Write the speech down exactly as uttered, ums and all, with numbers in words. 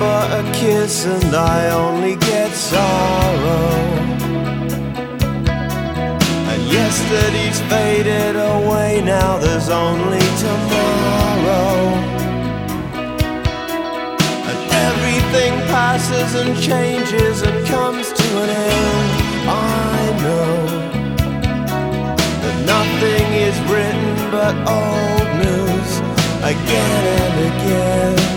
but a kiss and I only get sorrow. And yesterday's faded away, now there's only tomorrow. And everything passes and changes and comes to an end. I know that nothing is written but old news again and again.